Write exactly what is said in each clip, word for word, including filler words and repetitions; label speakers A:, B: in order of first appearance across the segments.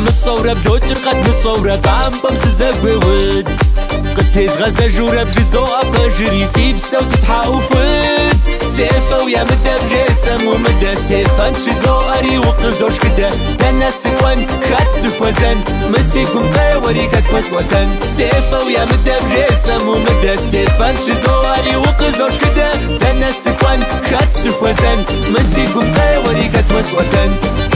A: الصورة بدو ترقد من الصورة قام بمس الزبود قد تيز غزة جورة بجزو أبجري سيب سو ستحا وفد سيفا ويا مدى بجسم ومدى سيفا نشزو أري وقزوش كده دانا سكوان خات سفوزن مسيكم بوري كتوز وطن سيفا ويا مدى بجسم ومدى سيفا نشزو أري وقزوش كده دانا سكوان خات سفوزن مسيكم بوري كتوز وطن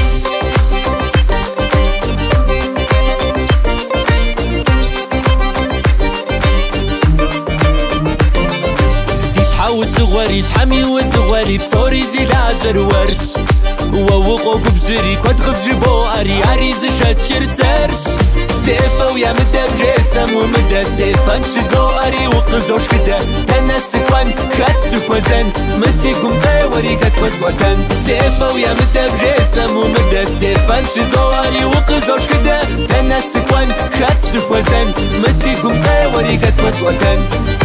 A: وصغري شحمي وصغري بصوري زي لازر ورس ووقوك بزري كنت غزري بو أري أري زشتشر سرس سيفا ويا مدى بجسم ومدى سيفا نشزو أري وقزوش كده هنا سكوان خات سفوزن مسيكم بوري كتوز وطن سيفا ويا مدى بجسم ومدى سيفا نشزو أري وقزوش كده هنا سكوان خات سفوزن مسيكم بوري كتوز وطن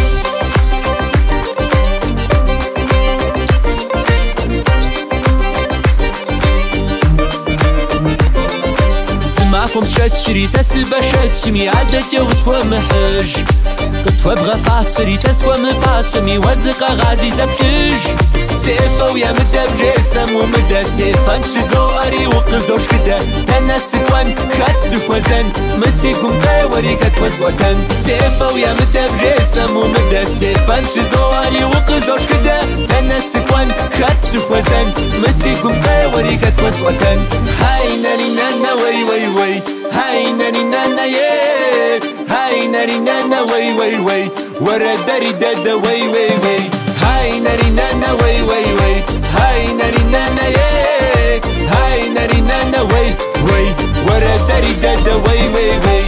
A: معكم شتشري ساس بشتشمي عدت وصفة محج قصفة بغا فاسري ساسوة مفاسمي وزقة غازي زبكج سيفا ويا مدى بجسم ومدى سيفا نشزو أري وقزوش كده هنا سكوان خات سفوزن مسيكم بوري كتوز وطن سيفا ويا مدى بجسم ومدى سيفا نشزو أري وقزوش كده هنا سكوان خات سفوزن مسيكم بوري كتوز وطن هاي ناري نانا وي وي وي هاي ناري نانا يه هاي ناري نانا وي وي وي ورا داري دادا وي وي وي هاي ناري نانا وي وي وي هاي ناري نانا يه هاي ناري نانا وي وي ورا داري دادا وي وي وي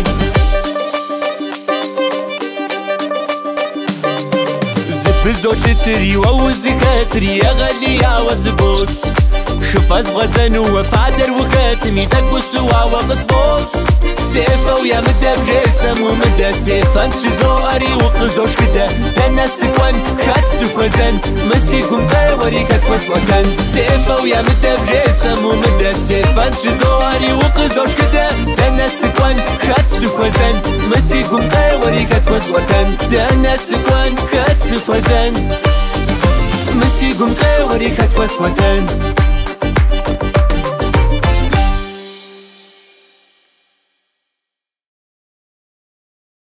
A: زب زوتتري ووزي كاتري يا غالي يا وزبوس خفاز غزن وفعدر وخاتمي تكبس وعوى غصبوس سيفا ويا مدى بجسم ومدى سيفا نشزو أري وقزوش كده دانا سكوان خات سفوزن مسيكم بوري كتوز وطن سيفا ويا مدى بجسم ومدى سيفا نشزو أري وقزوش كده دانا سكوان خات سفوزن مسيكم بوري كتوز وطن دانا سكوان خات سفوزن مسيكم بوري كتوز وطن